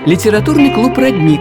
Литературный клуб «Родник».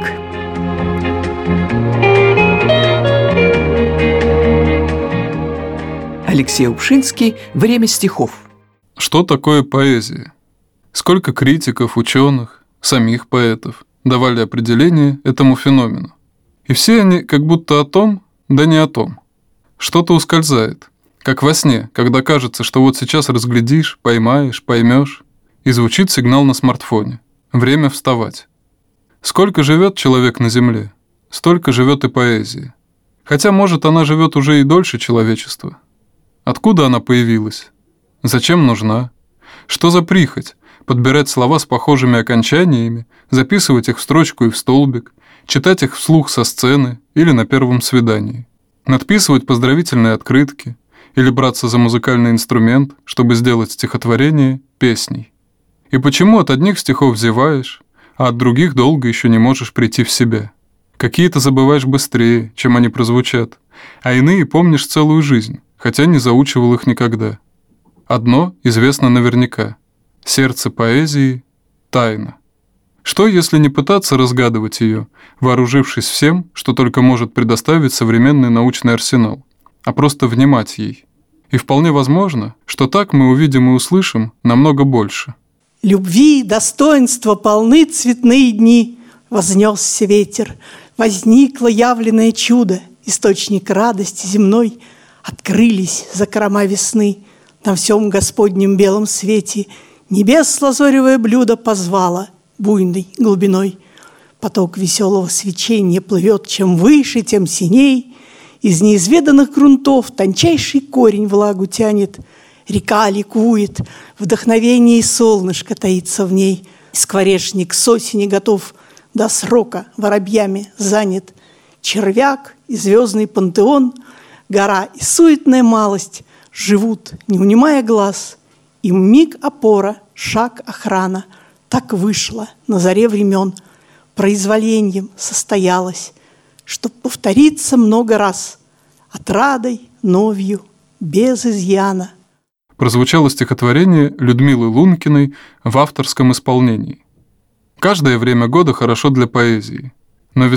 Алексей Упшинский. Время стихов. Что такое поэзия? Сколько критиков, ученых, самих поэтов давали определение этому феномену. И все они как будто о том, да не о том. Что-то ускользает, как во сне, когда кажется, что вот сейчас разглядишь, поймаешь, поймешь, и звучит сигнал на смартфоне. Время вставать. Сколько живет человек на земле, столько живет и поэзия. Хотя, может, она живет уже и дольше человечества. Откуда она появилась? Зачем нужна? Что за прихоть? Подбирать слова с похожими окончаниями, записывать их в строчку и в столбик, читать их вслух со сцены или на первом свидании, надписывать поздравительные открытки или браться за музыкальный инструмент, чтобы сделать стихотворение песней. И почему от одних стихов зеваешь, а от других долго еще не можешь прийти в себя? Какие-то забываешь быстрее, чем они прозвучат, а иные помнишь целую жизнь, хотя не заучивал их никогда. Одно известно наверняка. Сердце поэзии – тайна. Что, если не пытаться разгадывать ее, вооружившись всем, что только может предоставить современный научный арсенал, а просто внимать ей? И вполне возможно, что так мы увидим и услышим намного больше. Любви, достоинства полны цветные дни. Вознесся ветер, возникло явленное чудо, источник радости земной. Открылись закрома весны, на всем Господнем белом свете небес лазоревое блюдо позвало буйной глубиной. Поток веселого свечения плывет, чем выше, тем синей. Из неизведанных грунтов тончайший корень влагу тянет. Река ликует, вдохновение и солнышко таится в ней. Скворечник с осени готов, до срока воробьями занят. Червяк и звездный пантеон, гора и суетная малость живут, не унимая глаз. Им миг опора, шаг охрана. Так вышло на заре времен, произволением состоялось, чтоб повториться много раз, отрадой, новью, без изъяна. Прозвучало стихотворение Людмилы Лункиной в авторском исполнении. Каждое время года хорошо для поэзии. Но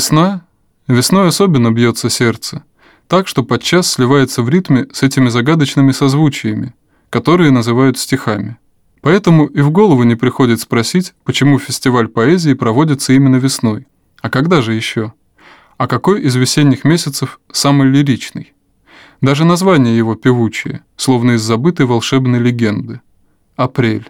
весной особенно бьется сердце, так что подчас сливается в ритме с этими загадочными созвучиями, которые называют стихами. Поэтому и в голову не приходит спросить, почему фестиваль поэзии проводится именно весной. А когда же еще? А какой из весенних месяцев самый лиричный? Даже название его певучее, словно из забытой волшебной легенды. Апрель.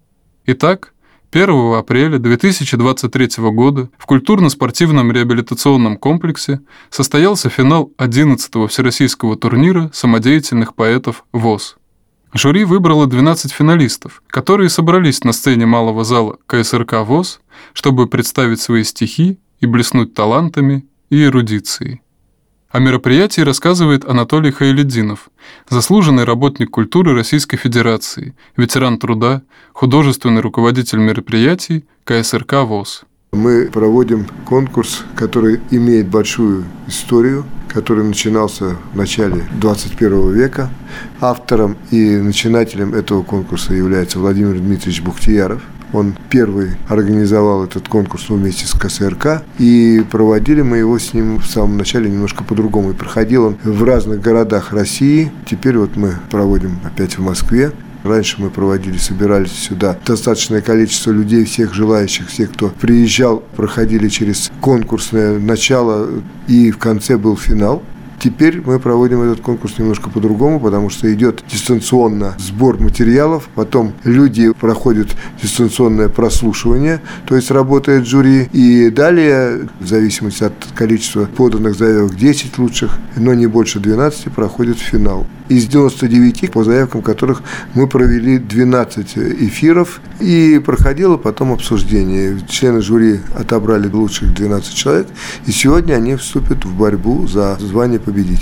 Итак, 1 апреля 2023 года в культурно-спортивном реабилитационном комплексе состоялся финал 11-го всероссийского турнира самодеятельных поэтов ВОС. Жюри выбрало 12 финалистов, которые собрались на сцене малого зала КСРК ВОС, чтобы представить свои стихи и блеснуть талантами и эрудицией. О мероприятии рассказывает Анатолий Хайлетдинов, заслуженный работник культуры Российской Федерации, ветеран труда, художественный руководитель мероприятий КСРК ВОС. Мы проводим конкурс, который имеет большую историю, который начинался в начале 21 века. Автором и начинателем этого конкурса является Владимир Дмитриевич Бухтияров. Он первый организовал этот конкурс вместе с КСРК, и проводили мы его с ним в самом начале немножко по-другому. И проходил он в разных городах России. Теперь вот мы проводим опять в Москве. Раньше мы проводили, собирались сюда достаточное количество людей, всех желающих, всех, кто приезжал, проходили через конкурсное начало, и в конце был финал. Теперь мы проводим этот конкурс немножко по-другому, потому что идет дистанционно сбор материалов, потом люди проходят дистанционное прослушивание, то есть работает жюри, и далее, в зависимости от количества поданных заявок, 10 лучших, но не больше 12, проходит финал. Из 99, по заявкам которых мы провели 12 эфиров, и проходило потом обсуждение. Члены жюри отобрали лучших 12 человек, и сегодня они вступят в борьбу за звание победителя.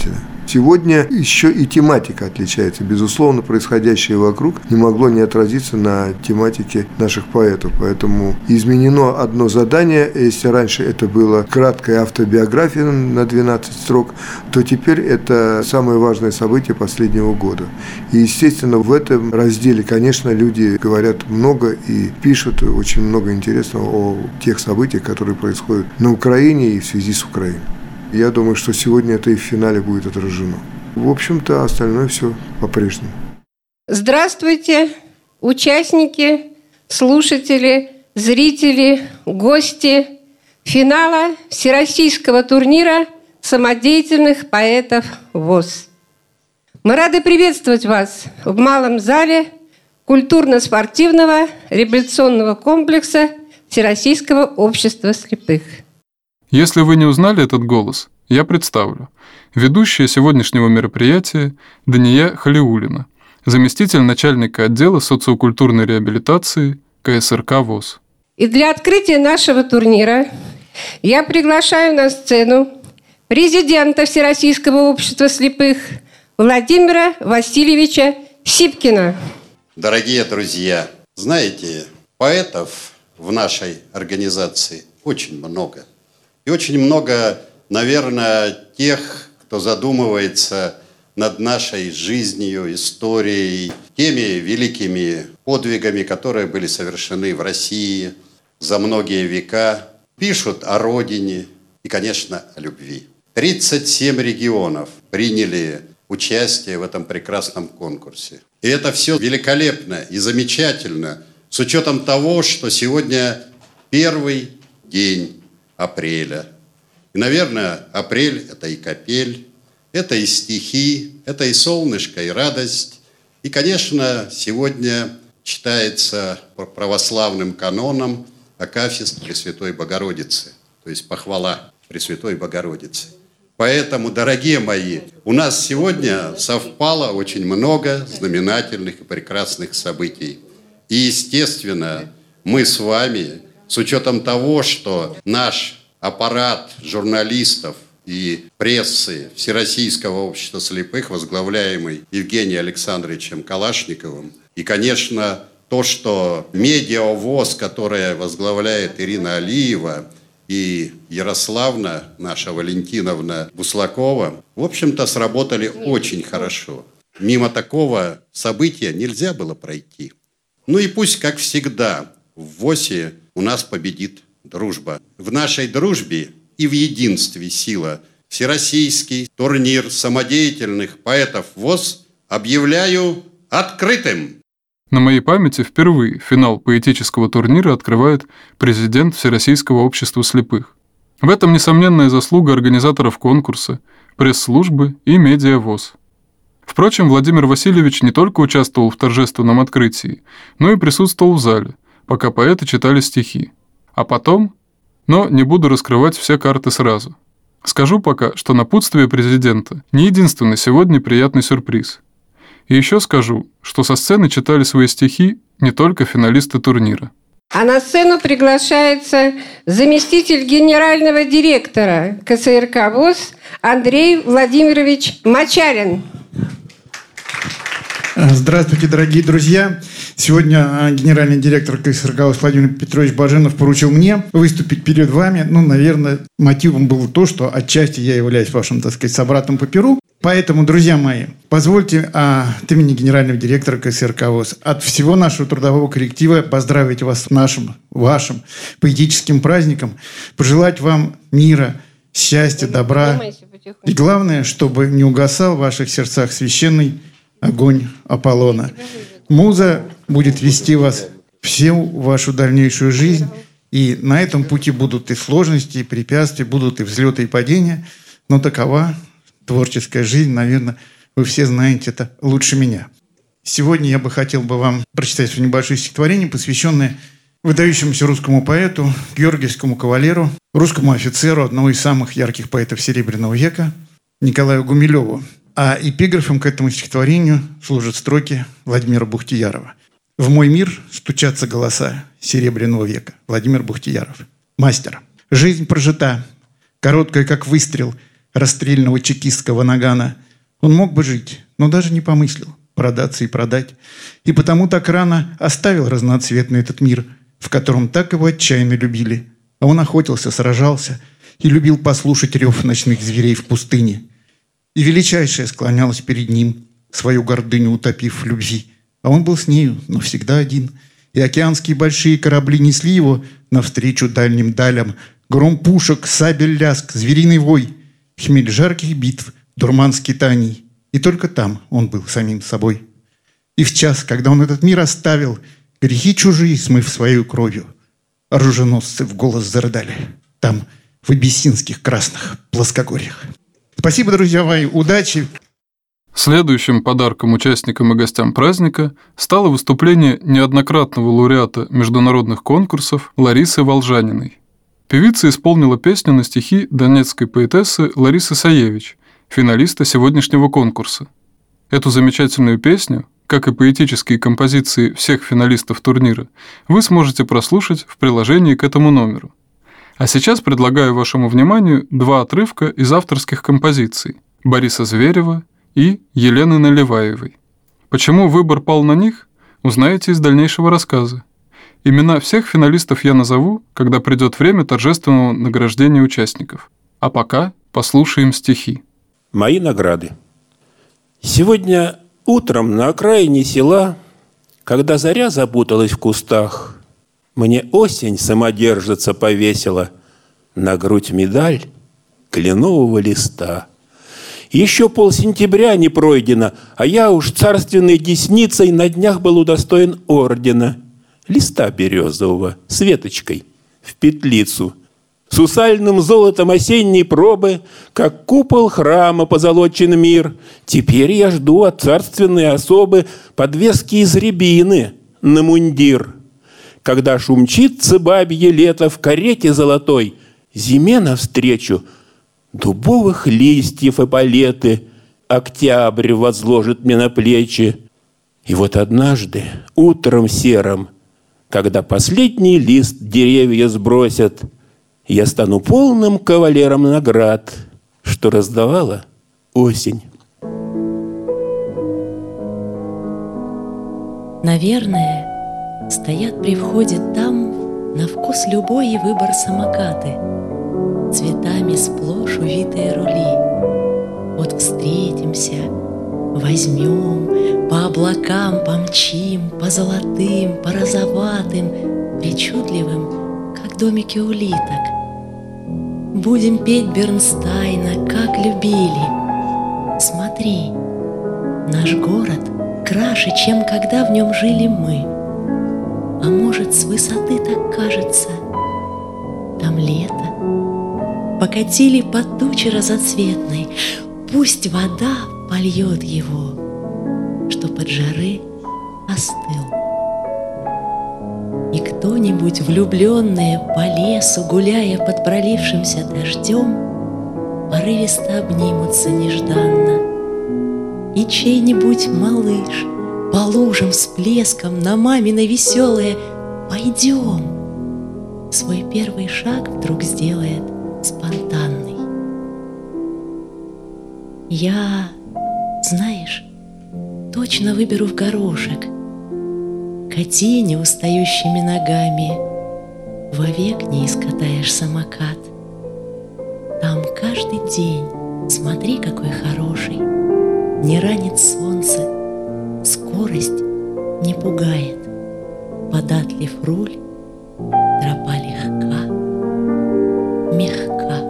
Сегодня еще и тематика отличается. Безусловно, происходящее вокруг не могло не отразиться на тематике наших поэтов. Поэтому изменено одно задание. Если раньше это было краткая автобиография на 12 строк, то теперь это самое важное событие последнего года. И, естественно, в этом разделе, конечно, люди говорят много и пишут очень много интересного о тех событиях, которые происходят на Украине и в связи с Украиной. Я думаю, что сегодня это и в финале будет отражено. В общем-то, остальное все по-прежнему. Здравствуйте, участники, слушатели, зрители, гости финала Всероссийского турнира самодеятельных поэтов ВОС. Мы рады приветствовать вас в малом зале культурно-спортивного реабилитационного комплекса Всероссийского общества слепых. Если вы не узнали этот голос, я представлю. Ведущая сегодняшнего мероприятия Дания Халиуллина, заместитель начальника отдела социокультурной реабилитации КСРК ВОС. И для открытия нашего турнира я приглашаю на сцену президента Всероссийского общества слепых Владимира Васильевича Сипкина. Дорогие друзья, знаете, поэтов в нашей организации очень много. И очень много, наверное, тех, кто задумывается над нашей жизнью, историей, теми великими подвигами, которые были совершены в России за многие века, пишут о родине и, конечно, о любви. 37 регионов приняли участие в этом прекрасном конкурсе. И это все великолепно и замечательно, с учетом того, что сегодня первый день апреля. И, наверное, апрель – это и капель, это и стихи, это и солнышко, и радость. И, конечно, сегодня читается по православным канонам акафист Пресвятой Богородицы, то есть похвала Пресвятой Богородицы. Поэтому, дорогие мои, у нас сегодня совпало очень много знаменательных и прекрасных событий. И, естественно, мы с вами, с учетом того, что наш аппарат журналистов и прессы Всероссийского общества слепых, возглавляемый Евгением Александровичем Калашниковым, и, конечно, то, что медиа ВОС, которое возглавляет Ирина Алиева, и Ярославна, наша Валентиновна Буслакова, в общем-то, сработали очень хорошо. Мимо такого события нельзя было пройти. Ну и пусть, как всегда, в ВОСе у нас победит дружба. В нашей дружбе и в единстве сила. Всероссийский турнир самодеятельных поэтов ВОС объявляю открытым. На моей памяти впервые финал поэтического турнира открывает президент Всероссийского общества слепых. В этом несомненная заслуга организаторов конкурса, пресс-службы и медиа ВОС. Впрочем, Владимир Васильевич не только участвовал в торжественном открытии, но и присутствовал в зале, пока поэты читали стихи. А потом, но не буду раскрывать все карты сразу. Скажу пока, что напутствие президента не единственный сегодня приятный сюрприз. И еще скажу, что со сцены читали свои стихи не только финалисты турнира. А на сцену приглашается заместитель генерального директора КСРК ВОС Андрей Владимирович Мачарин. Здравствуйте, дорогие друзья. Сегодня генеральный директор КСРК ВОС Владимир Петрович Баженов поручил мне выступить перед вами. Наверное, мотивом было то, что отчасти я являюсь вашим, так сказать, собратом по перу. Поэтому, друзья мои, позвольте от имени генерального директора КСРК ВОС, от всего нашего трудового коллектива поздравить вас с вашим поэтическим праздником, пожелать вам мира, счастья, добра. И главное, чтобы не угасал в ваших сердцах священный огонь Аполлона. Муза будет вести вас всю вашу дальнейшую жизнь, и на этом пути будут и сложности, и препятствия, будут и взлеты, и падения, но такова творческая жизнь, наверное, вы все знаете это лучше меня. Сегодня я бы хотел вам прочитать свое небольшое стихотворение, посвященное выдающемуся русскому поэту, георгиевскому кавалеру, русскому офицеру, одного из самых ярких поэтов Серебряного века, Николаю Гумилеву. А эпиграфом к этому стихотворению служат строки Владимира Бухтиярова. «В мой мир стучатся голоса Серебряного века». Владимир Бухтияров. Мастер. Жизнь прожита, короткая, как выстрел расстрельного чекистского нагана. Он мог бы жить, но даже не помыслил продаться и продать. И потому так рано оставил разноцветный этот мир, в котором так его отчаянно любили. А он охотился, сражался и любил послушать рев ночных зверей в пустыне. И величайшая склонялась перед ним, свою гордыню утопив в любви. А он был с нею, но всегда один. И океанские большие корабли несли его навстречу дальним далям. Гром пушек, сабель лязг, звериный вой, хмель жарких битв, дурман скитаний. И только там он был самим собой. И в час, когда он этот мир оставил, грехи чужие смыв свою кровью, оруженосцы в голос зарыдали. Там, в абиссинских красных плоскогорьях. Спасибо, друзья мои, удачи! Следующим подарком участникам и гостям праздника стало выступление неоднократного лауреата международных конкурсов Ларисы Волжаниной. Певица исполнила песню на стихи донецкой поэтессы Ларисы Саевич, финалиста сегодняшнего конкурса. Эту замечательную песню, как и поэтические композиции всех финалистов турнира, вы сможете прослушать в приложении к этому номеру. А сейчас предлагаю вашему вниманию два отрывка из авторских композиций Бориса Зверева и Елены Наливаевой. Почему выбор пал на них, узнаете из дальнейшего рассказа. Имена всех финалистов я назову, когда придет время торжественного награждения участников. А пока послушаем стихи. Мои награды. Сегодня утром на окраине села, когда заря запуталась в кустах, мне осень самодержица повесила на грудь медаль кленового листа. Еще полсентября не пройдено, а я уж царственной десницей на днях был удостоен ордена. Листа березового с веточкой в петлицу, с усальным золотом осенней пробы, как купол храма позолочен мир. Теперь я жду от царственной особы подвески из рябины на мундир. Когда шумчится бабье лето в карете золотой, зиме навстречу дубовых листьев эполеты октябрь возложит мне на плечи. И вот однажды, утром серым, когда последний лист деревья сбросят, я стану полным кавалером наград, что раздавала осень. Наверное, стоят при входе там на вкус любой и выбор самокаты, цветами сплошь увитые рули. Вот встретимся, возьмем, по облакам помчим, по золотым, по розоватым, причудливым, как домики улиток. Будем петь Бернстайна, как любили. Смотри, наш город краше, чем когда в нем жили мы. А может, с высоты так кажется, там лето. Покатили по туче разоцветной, пусть вода польет его, чтоб от жары остыл. И кто-нибудь, влюбленные по лесу, гуляя под пролившимся дождем, порывисто обнимутся нежданно. И чей-нибудь малыш по лужам с плеском на мамино веселое «Пойдем!» свой первый шаг вдруг сделает спонтанный. Я, знаешь, точно выберу в горошек, кати не устающими ногами, вовек не искатаешь самокат. Там каждый день, смотри, какой хороший, не ранит солнце, скорость не пугает, податлив руль, тропа легка, мягка.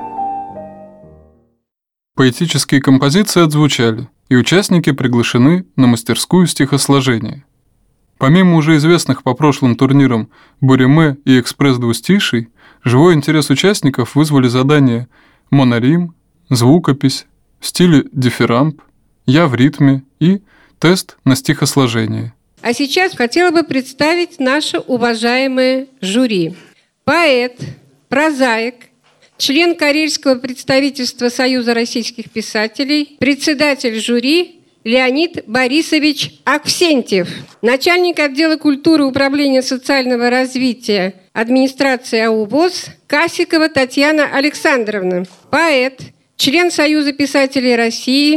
Поэтические композиции отзвучали, и участники приглашены на мастерскую стихосложения. Помимо уже известных по прошлым турнирам «Буриме» и «Экспресс-двустиший», живой интерес участников вызвали задания «Монорим», «Звукопись», в стиле «Дифирамб», «Я в ритме» и «Тест на стихосложение». А сейчас хотела бы представить наше уважаемое жюри. Поэт, прозаик, член Карельского представительства Союза российских писателей, председатель жюри Леонид Борисович Аксентьев, начальник отдела культуры Управления социального развития администрации АУ ВОС Касикова Татьяна Александровна, поэт, член Союза писателей России,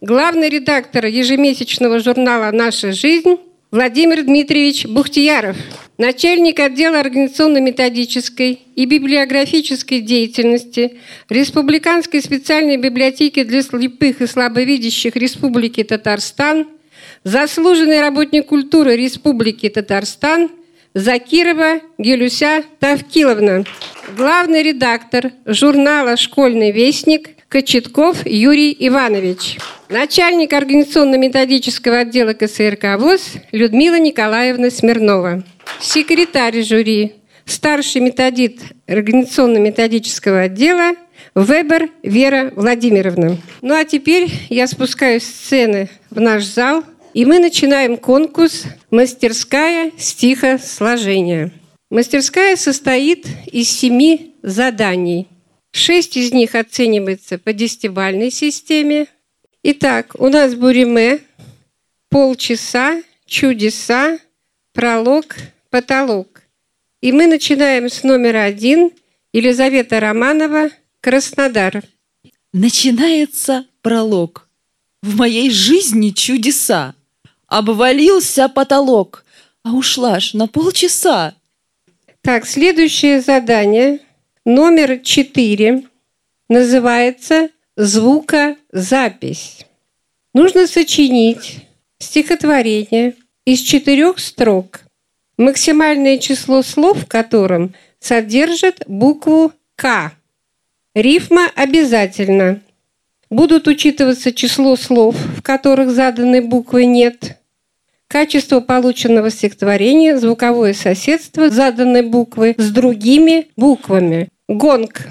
главный редактор ежемесячного журнала «Наша жизнь» Владимир Дмитриевич Бухтияров, начальник отдела организационно-методической и библиографической деятельности Республиканской специальной библиотеки для слепых и слабовидящих Республики Татарстан, заслуженный работник культуры Республики Татарстан Закирова Гелюся Тавкиловна, главный редактор журнала «Школьный вестник» Кочетков Юрий Иванович, начальник организационно-методического отдела КСРК ВОС Людмила Николаевна Смирнова, секретарь жюри, старший методист организационно-методического отдела Вебер Вера Владимировна. Ну а теперь я спускаюсь с сцены в наш зал, и мы начинаем конкурс «Мастерская стихосложения». Мастерская состоит из 7 заданий. 6 из них оценивается по 10-бальной системе. Итак, у нас буриме, полчаса, чудеса, пролог, потолок. И мы начинаем с номера 1. Елизавета Романова, Краснодар. Начинается пролог. В моей жизни чудеса. Обвалился потолок, а ушла ж на полчаса. Так, следующее задание. Номер 4 называется «Звукозапись». Нужно сочинить стихотворение из 4 строк, максимальное число слов в котором содержит букву «К». Рифма обязательно. Будут учитываться число слов, в которых заданной буквы нет, качество полученного стихотворения, звуковое соседство заданной буквы с другими буквами. Гонг.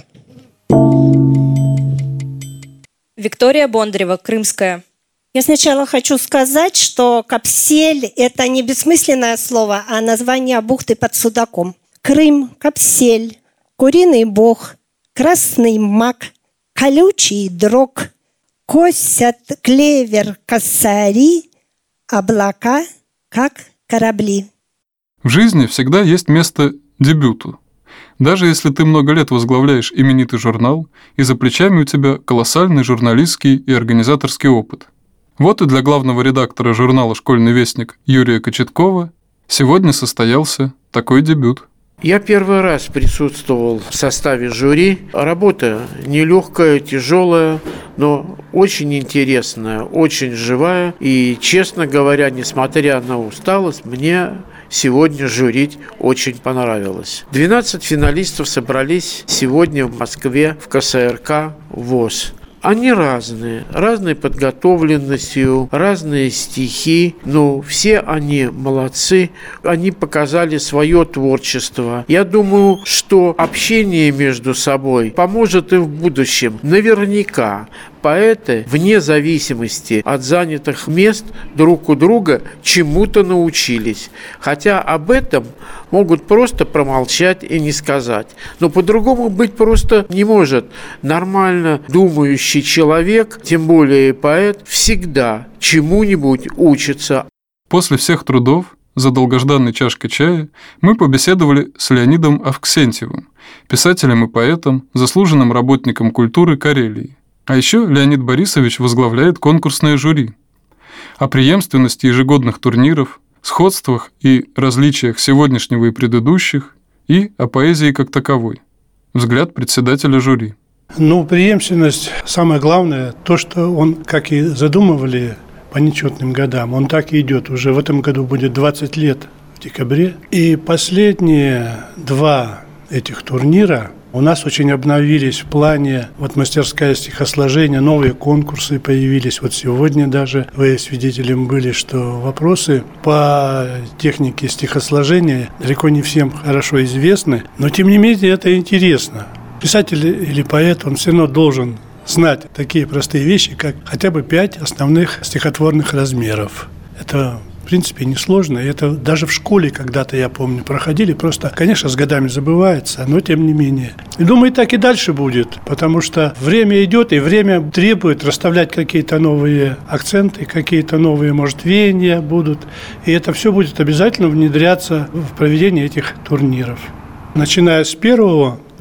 Виктория Бондарева, Крымская. Я сначала хочу сказать, что Капсель – это не бессмысленное слово, а название бухты под Судаком. Крым, Капсель, куриный бог, красный мак, колючий дрог, косят клевер косари, облака, как корабли. В жизни всегда есть место дебюту. Даже если ты много лет возглавляешь именитый журнал, и за плечами у тебя колоссальный журналистский и организаторский опыт. Вот и для главного редактора журнала «Школьный вестник» Юрия Кочеткова сегодня состоялся такой дебют. Я первый раз присутствовал в составе жюри. Работа нелегкая, тяжелая, но очень интересная, очень живая. И, честно говоря, несмотря на усталость, мне сегодня жюрить очень понравилось. 12 финалистов собрались сегодня в Москве в КСРК ВОС. Они разной подготовленностью, разные стихи, но все они молодцы, они показали свое творчество. Я думаю, что общение между собой поможет и в будущем. Наверняка поэты, вне зависимости от занятых мест, друг у друга чему-то научились. Хотя об этом могут просто промолчать и не сказать. Но по-другому быть просто не может. Нормально думающий человек, тем более поэт, всегда чему-нибудь учится. После всех трудов, за долгожданной чашкой чая, мы побеседовали с Леонидом Авксентьевым, писателем и поэтом, заслуженным работником культуры Карелии. А еще Леонид Борисович возглавляет конкурсное жюри. О преемственности ежегодных турниров, сходствах и различиях сегодняшнего и предыдущих, и о поэзии как таковой. Взгляд председателя жюри. Преемственность, самое главное, то, что он, как и задумывали по нечетным годам, он так и идет. Уже в этом году будет 20 лет в декабре. И последние 2 этих турнира у нас очень обновились в плане мастерская стихосложения, новые конкурсы появились. Сегодня даже вы свидетелем были, что вопросы по технике стихосложения далеко не всем хорошо известны, но тем не менее это интересно. Писатель или поэт, он все равно должен знать такие простые вещи, как хотя бы 5 основных стихотворных размеров. Это в принципе несложно. И это даже в школе когда-то, я помню, проходили. Просто, конечно, с годами забывается, но тем не менее. И думаю, так и дальше будет, потому что время идет, и время требует расставлять какие-то новые акценты, какие-то новые, может, веяния будут. И это все будет обязательно внедряться в проведение этих турниров. Начиная с 1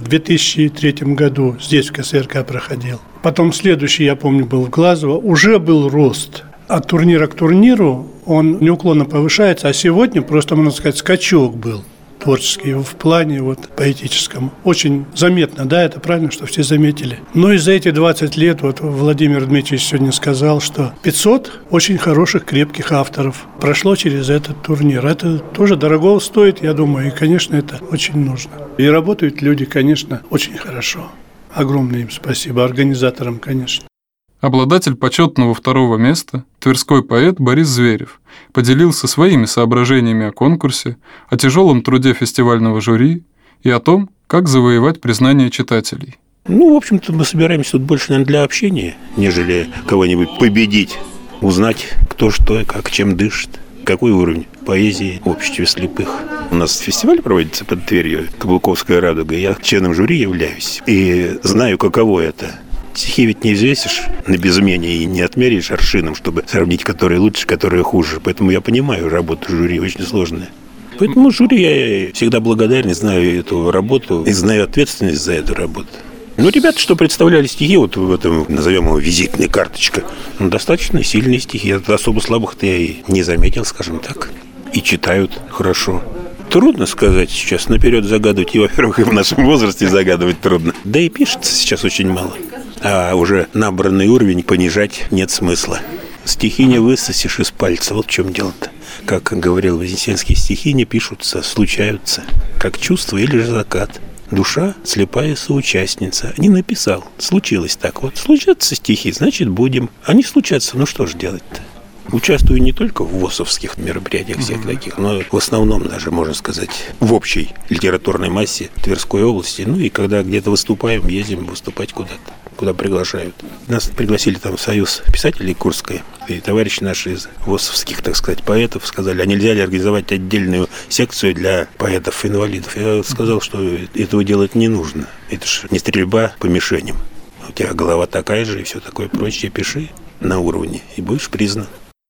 в 2003 году здесь в КСРК проходил. Потом следующий, я помню, был в Глазово. Уже был рост. От турнира к турниру он неуклонно повышается, а сегодня просто, можно сказать, скачок был творческий в плане поэтическом. Очень заметно, да, это правильно, что все заметили. Но и за эти 20 лет, Владимир Дмитриевич сегодня сказал, что 500 очень хороших, крепких авторов прошло через этот турнир. Это тоже дорого стоит, я думаю, и, конечно, это очень нужно. И работают люди, конечно, очень хорошо. Огромное им спасибо, организаторам, конечно. Обладатель почетного 2-го места, тверской поэт Борис Зверев, поделился своими соображениями о конкурсе, о тяжелом труде фестивального жюри и о том, как завоевать признание читателей. В общем-то, мы собираемся тут больше, наверное, для общения, нежели кого-нибудь победить, узнать, кто что и как, чем дышит, какой уровень поэзии в обществе слепых. У нас фестиваль проводится под Тверью, «Каблуковская радуга», я членом жюри являюсь и знаю, каково это. Стихи ведь не взвесишь на безмене и не отмеришь аршином, чтобы сравнить, которые лучше, которые хуже. Поэтому я понимаю, работа жюри очень сложная. Поэтому жюри я всегда благодарен, знаю эту работу и знаю ответственность за эту работу. Ребята, что представляли стихи, в этом, назовем его, визитная карточка, достаточно сильные стихи. Особо слабых-то я и не заметил, скажем так. И читают хорошо. Трудно сказать сейчас, наперед загадывать. И, во-первых, и в нашем возрасте загадывать трудно. Да и пишется сейчас очень мало. А уже набранный уровень понижать нет смысла. Стихи не высосешь из пальца. Вот в чем дело-то. Как говорил Вознесенский, стихи не пишутся, случаются. Как чувство или же закат. Душа – слепая соучастница. Не написал. Случилось так. Случатся стихи, значит, будем. А не случатся, что же делать-то? Участвую не только в ВОСовских мероприятиях всех таких, но в основном даже, можно сказать, в общей литературной массе Тверской области. И когда где-то выступаем, ездим выступать куда-то, куда приглашают. Нас пригласили там в Союз писателей Курской, и товарищи наши из ВОСовских, так сказать, поэтов сказали, а нельзя ли организовать отдельную секцию для поэтов-инвалидов? Я сказал, что этого делать не нужно. Это же не стрельба по мишеням. У тебя голова такая же и все такое прочее. Пиши на уровне, и будешь признан.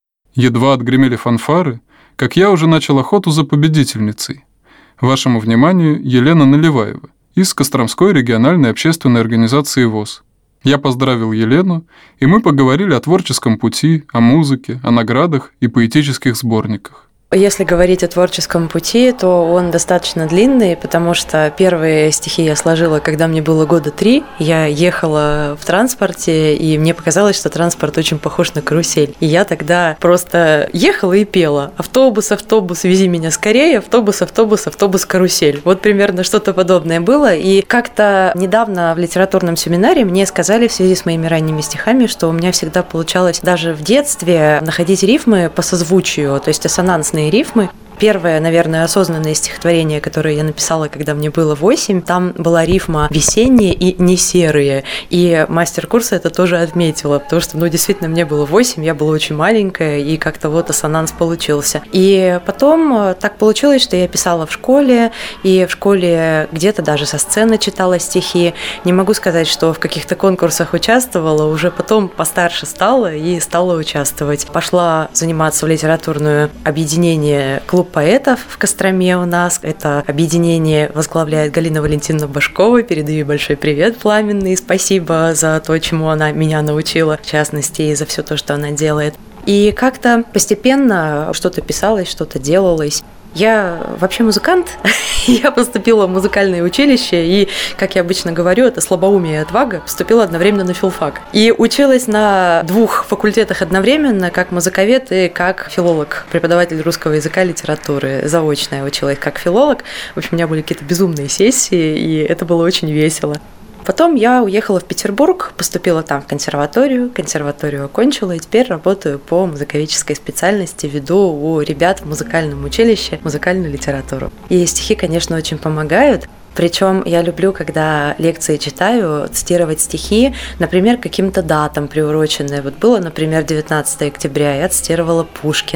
Едва отгремели фанфары, как я уже начал охоту за победительницей. Вашему вниманию Елена Наливаева из Костромской региональной общественной организации ВОС. Я поздравил Елену, и мы поговорили о творческом пути, о музыке, о наградах и поэтических сборниках. Если говорить о творческом пути, то он достаточно длинный, потому что первые стихи я сложила, когда мне было 3 года. Я ехала в транспорте, и мне показалось, что транспорт очень похож на карусель. И я тогда просто ехала и пела: «Автобус, автобус, вези меня скорее, автобус, автобус, автобус, карусель». Вот примерно что-то подобное было. И как-то недавно в литературном семинаре мне сказали в связи с моими ранними стихами, что у меня всегда получалось даже в детстве находить рифмы по созвучию, то есть ассонансные рифмы. Первое, наверное, осознанное стихотворение, которое я написала, когда мне было 8, там была рифма «весенние» и «не серые». И мастер курса это тоже отметила, потому что, действительно, мне было 8, я была очень маленькая, и как-то ассонанс получился. И потом так получилось, что я писала в школе, и в школе где-то даже со сцены читала стихи. Не могу сказать, что в каких-то конкурсах участвовала, уже потом постарше стала и стала участвовать. Пошла заниматься в литературное объединение «Клуб поэтов» в Костроме у нас. Это объединение возглавляет Галина Валентиновна Башкова. Передаю ей большой привет пламенный. Спасибо за то, чему она меня научила, в частности, и за все то, что она делает. И как-то постепенно что-то писалось, что-то делалось. Я вообще музыкант. Я поступила в музыкальное училище, и, как я обычно говорю, это слабоумие и отвага, поступила одновременно на филфак. И училась на 2 факультетах одновременно, как музыковед и как филолог, преподаватель русского языка и литературы. Заочно я училась как филолог. В общем, у меня были какие-то безумные сессии, и это было очень весело. Потом я уехала в Петербург, поступила там в консерваторию окончила, и теперь работаю по музыковедческой специальности, веду у ребят в музыкальном училище музыкальную литературу. И стихи, конечно, очень помогают. Причем я люблю, когда лекции читаю, цитировать стихи, например, каким-то датам приуроченные. Было, например, 19 октября, я цитировала Пушкина.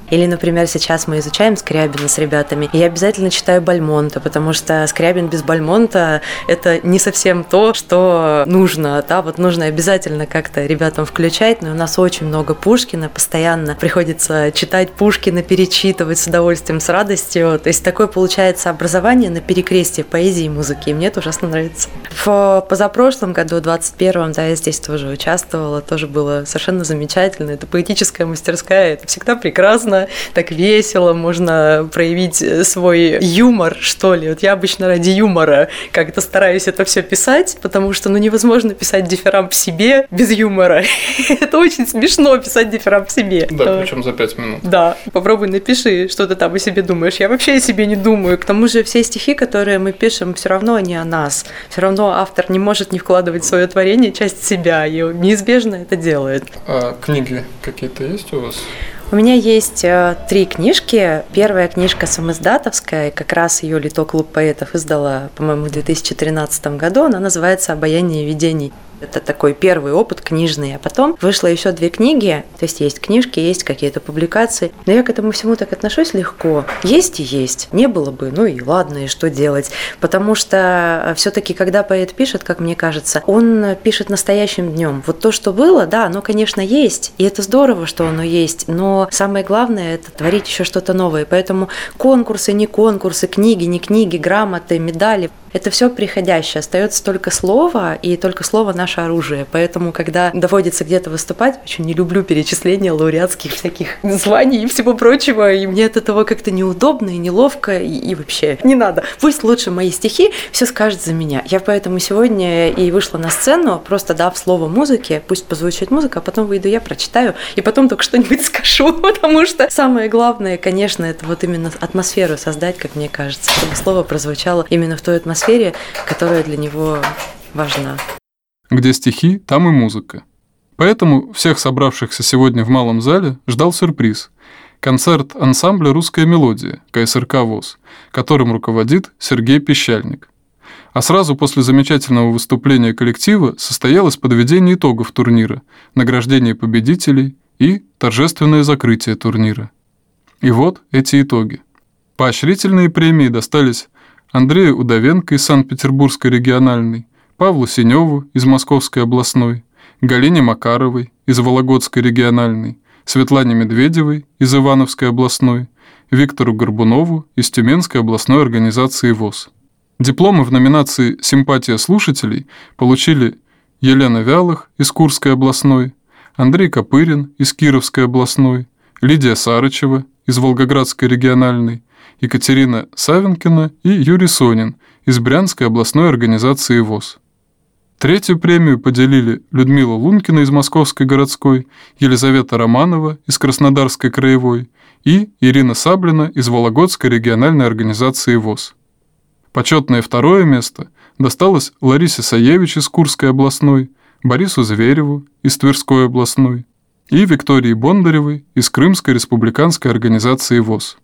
Или, например, сейчас мы изучаем Скрябина с ребятами, и я обязательно читаю Бальмонта, потому что Скрябин без Бальмонта – это не совсем то, что нужно. Да? Вот нужно обязательно как-то ребятам включать, но у нас очень много Пушкина, постоянно приходится читать Пушкина, перечитывать с удовольствием, с радостью. То есть такое получается образование на перекрестии поэзии и музыки, и мне это ужасно нравится. В позапрошлом году, 21-м, да, я здесь тоже участвовала, тоже было совершенно замечательно. Это поэтическая мастерская, это всегда прекрасно. Так весело, можно проявить свой юмор, что ли. Вот я обычно ради юмора как-то стараюсь это все писать, потому что невозможно писать дифирамб себе без юмора. Это очень смешно писать дифирамб себе. Да, причем за 5 минут. Да, попробуй напиши, что ты там о себе думаешь. Я вообще о себе не думаю. К тому же все стихи, которые мы пишем, все равно они о нас. Все равно автор не может не вкладывать в свое творение часть себя, и неизбежно это делает. А книги какие-то есть у вас? У меня есть 3 книжки. Первая книжка самоиздатовская, как раз ее Лито-клуб поэтов издала, по-моему, в 2013 году. Она называется «Обаяние видений». Это такой первый опыт книжный. А потом вышло еще 2 книги. То есть книжки, есть какие-то публикации. Но я к этому всему так отношусь легко. Есть и есть. Не было бы, ну и ладно, и что делать. Потому что все-таки, когда поэт пишет, как мне кажется, он пишет настоящим днем. Вот то, что было, да, оно, конечно, есть. И это здорово, что оно есть. Но самое главное – это творить еще что-то новое. Поэтому конкурсы, не конкурсы, книги, не книги, грамоты, медали – это все приходящее. Остается только слово, и только слово наше оружие. Поэтому, когда доводится где-то выступать, очень не люблю перечисления лауреатских всяких званий и всего прочего, и мне от этого как-то неудобно и неловко, и вообще не надо. Пусть лучше мои стихи все скажут за меня. Я поэтому сегодня и вышла на сцену, просто дав слово музыке, пусть позвучит музыка, а потом выйду я, прочитаю, и потом только что-нибудь скажу, потому что самое главное, конечно, это вот именно атмосферу создать, как мне кажется, чтобы слово прозвучало именно в той атмосфере, которая для него важна. Где стихи, там и музыка. Поэтому всех собравшихся сегодня в малом зале ждал сюрприз – концерт ансамбля «Русская мелодия» КСРК ВОС, которым руководит Сергей Пещальник. А сразу после замечательного выступления коллектива состоялось подведение итогов турнира, награждение победителей и торжественное закрытие турнира. И вот эти итоги. Поощрительные премии достались Андрею Удовенко из Санкт-Петербургской региональной, Павлу Синеву из Московской областной, Галине Макаровой из Вологодской региональной, Светлане Медведевой из Ивановской областной, Виктору Горбунову из Тюменской областной организации ВОС. Дипломы в номинации «Симпатия слушателей» получили Елена Вялых из Курской областной, Андрей Копырин из Кировской областной, Лидия Сарычева из Волгоградской региональной, Екатерина Савенкина и Юрий Сонин из Брянской областной организации ВОС. 3-ю премию поделили Людмила Лункина из Московской городской, Елизавета Романова из Краснодарской краевой и Ирина Саблина из Вологодской региональной организации ВОС. Почетное 2-е место досталось Ларисе Саевич из Курской областной, Борису Звереву из Тверской областной и Виктории Бондаревой из Крымской республиканской организации ВОС.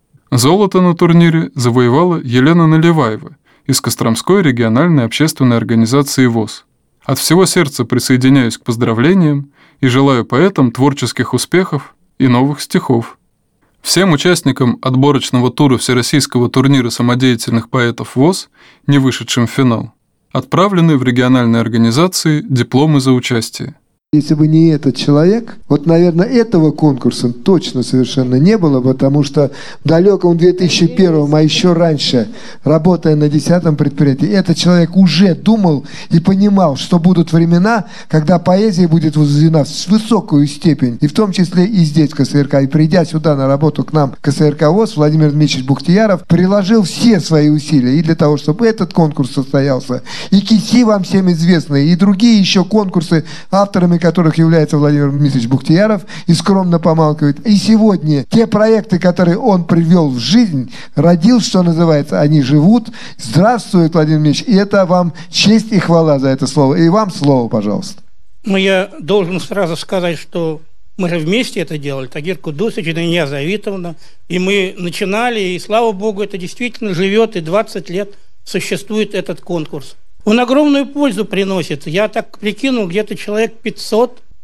Золото на турнире завоевала Елена Наливаева из Костромской региональной общественной организации ВОС. От всего сердца присоединяюсь к поздравлениям и желаю поэтам творческих успехов и новых стихов. Всем участникам отборочного тура Всероссийского турнира самодеятельных поэтов ВОС, не вышедшим в финал, отправлены в региональные организации дипломы за участие. Если бы не этот человек, вот, наверное, этого конкурса точно совершенно не было, потому что в далеком 2001-м, а еще раньше, работая на 10-м предприятии, этот человек уже думал и понимал, что будут времена, когда поэзия будет возведена в высокую степень, и в том числе и здесь, в КСРК. И придя сюда на работу к нам, КСРК ВОС, Владимир Дмитриевич Бухтияров приложил все свои усилия и для того, чтобы этот конкурс состоялся, и КИСИ вам всем известные, и другие еще конкурсы, авторами которых является Владимир Дмитриевич Бухтияров, и скромно помалкивает. И сегодня те проекты, которые он привел в жизнь, родил, что называется, они живут. Здравствует, Владимир Дмитриевич, и это вам честь и хвала за это слово. И вам слово, пожалуйста. Ну, я должен сразу сказать, что мы же вместе это делали, Тагир Кудусович и Ния Завитовна, и мы начинали, и слава богу, это действительно живет, и 20 лет существует этот конкурс. Он огромную пользу приносит. Я так прикинул, где-то человек 500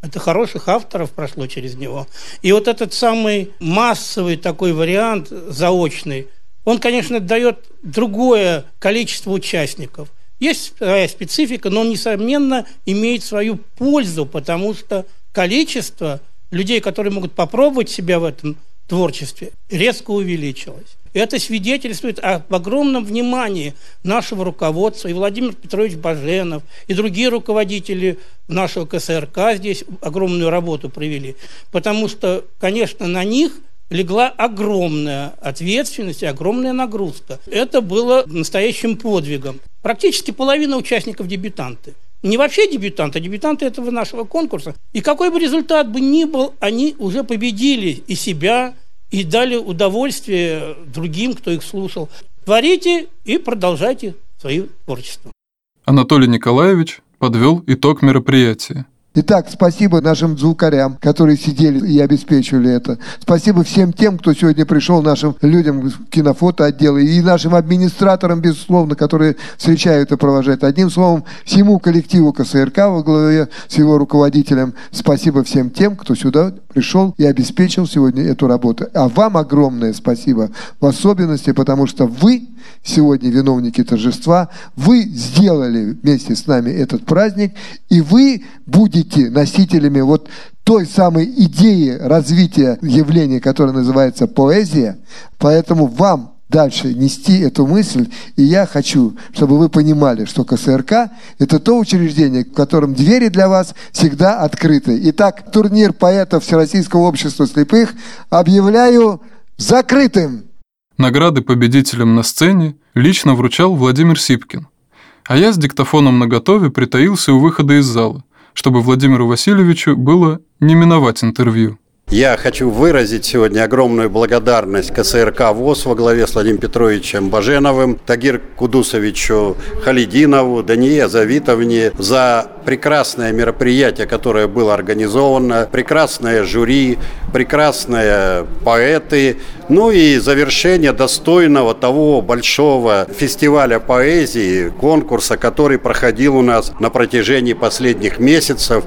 Это хороших авторов прошло через него. И вот этот самый массовый такой вариант, заочный, он, конечно, дает другое количество участников. Есть своя специфика, но он, несомненно, имеет свою пользу, потому что количество людей, которые могут попробовать себя в этом творчестве, резко увеличилось. Это свидетельствует об огромном внимании нашего руководства. И Владимир Петрович Баженов, и другие руководители нашего КСРК здесь огромную работу провели. Потому что, конечно, на них легла огромная ответственность и огромная нагрузка. Это было настоящим подвигом. Практически половина участников дебютанты. Не вообще дебютанты, а дебютанты этого нашего конкурса. И какой бы результат бы ни был, они уже победили и себя, и дали удовольствие другим, кто их слушал. Творите и продолжайте свое творчество. Анатолий Николаевич подвел итог мероприятия. Итак, спасибо нашим звукарям, которые сидели и обеспечивали это. Спасибо всем тем, кто сегодня пришел, нашим людям кинофотоотдела и нашим администраторам, безусловно, которые встречают и провожают. Одним словом, всему коллективу КСРК во главе с его руководителем. Спасибо всем тем, кто сюда пришел и обеспечил сегодня эту работу. А вам огромное спасибо, в особенности, потому что вы сегодня виновники торжества, вы сделали вместе с нами этот праздник, и вы будете носителями вот той самой идеи развития явления, которое называется поэзия. Поэтому вам дальше нести эту мысль. И я хочу, чтобы вы понимали, что КСРК – это то учреждение, в котором двери для вас всегда открыты. Итак, турнир поэтов Всероссийского общества слепых объявляю закрытым. Награды победителям на сцене лично вручал Владимир Сипкин. А я с диктофоном наготове притаился у выхода из зала, чтобы Владимиру Васильевичу было не миновать интервью. Я хочу выразить сегодня огромную благодарность КСРК ВОС во главе с Владимиром Петровичем Баженовым, Тагир Кудусовичу Халидинову, Дание Завитовне за прекрасное мероприятие, которое было организовано, прекрасное жюри, прекрасные поэты, ну и завершение достойного того большого фестиваля поэзии, конкурса, который проходил у нас на протяжении последних месяцев.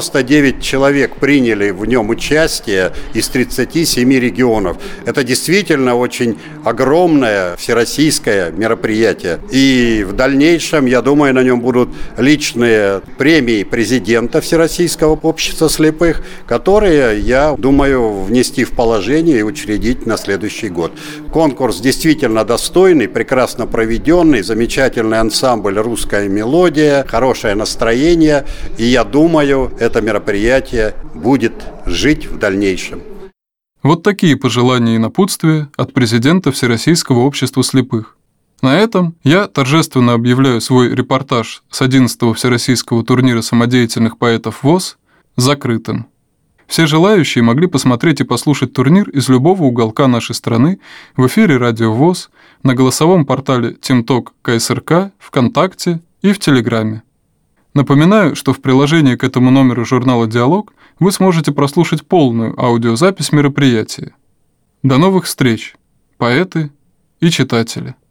99 человек приняли в нем участие из 37 регионов. Это действительно очень огромное всероссийское мероприятие. И в дальнейшем, я думаю, на нем будут личные премии президента Всероссийского общества слепых, которые, я думаю, внести в положение и учредить на следующий год. Конкурс действительно достойный, прекрасно проведенный, замечательный ансамбль «Русская мелодия», хорошее настроение, и я думаю, это мероприятие будет жить в дальнейшем. Вот такие пожелания и напутствия от президента Всероссийского общества слепых. На этом я торжественно объявляю свой репортаж с 11-го Всероссийского турнира самодеятельных поэтов ВОС закрытым. Все желающие могли посмотреть и послушать турнир из любого уголка нашей страны в эфире Радио ВОС, на голосовом портале ТимТок КСРК, ВКонтакте и в Телеграме. Напоминаю, что в приложении к этому номеру журнала «Диалог» вы сможете прослушать полную аудиозапись мероприятия. До новых встреч, поэты и читатели!